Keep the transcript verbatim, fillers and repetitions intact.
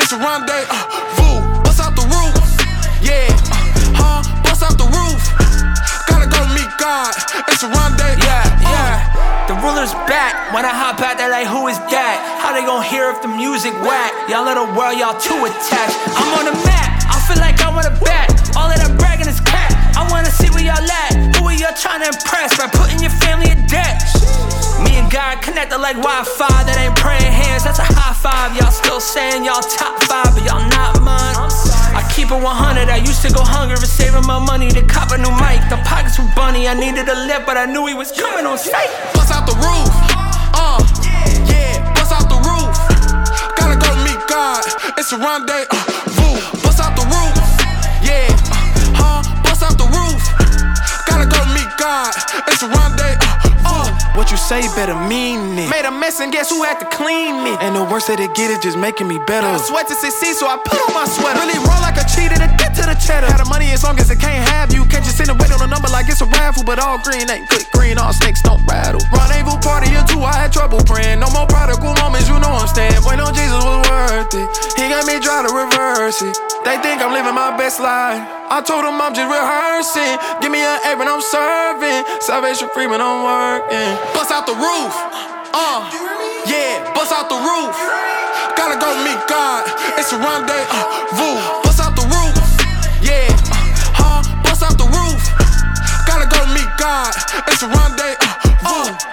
It's a rendezvous. Bust out the roof. Yeah, uh, huh? Bust out the roof. Gotta go meet God. It's a rendezvous. Yeah, yeah. The ruler's back. When I hop out, they're like, who is that? How they gon' hear if the music whack? Y'all little world, y'all too attached. I'm on the map. I feel like I wanna bat. All of that bragging is cat. I wanna see where y'all at. Who are y'all trying to impress by putting your family in debt? Me and God connected like Wi-Fi. That ain't praying hands, that's a high five. Y'all still saying y'all top five, but y'all not mine. I keep it one hundred, I used to go hungry for saving my money to cop a new mic. The pockets were bunny, I needed a lift, but I knew he was coming on sight. Bust out the roof, uh, yeah, bust out the roof. Gotta go meet God, it's a rendezvous. Bust out the roof, yeah, uh, huh, bust out the roof. Gotta go meet God, it's a rendezvous. What you say better mean it. Made a mess and guess who had to clean it? And the worse that it get, it just making me better. I sweat to succeed, so I put on my sweater. Really roll like a cheater to get to the cheddar. Have the money as long as it can't have you. Can't just sit and wait on a number like it's a raffle. But all green ain't good green, all snakes don't rattle. Rendezvous party or two, I had trouble praying. No more prodigal moments, you know I'm staying. Wait on Jesus was worth it. He got me try to reverse it. They think I'm living my best life. I told them I'm just rehearsing. Give me an A when I'm serving. Salvation free when I'm working. Bust out the roof, uh, yeah, bust out the roof. Gotta go meet God, it's a rendezvous. Bust out the roof, yeah, uh, huh, bust out the roof. Gotta go meet God, it's a rendezvous.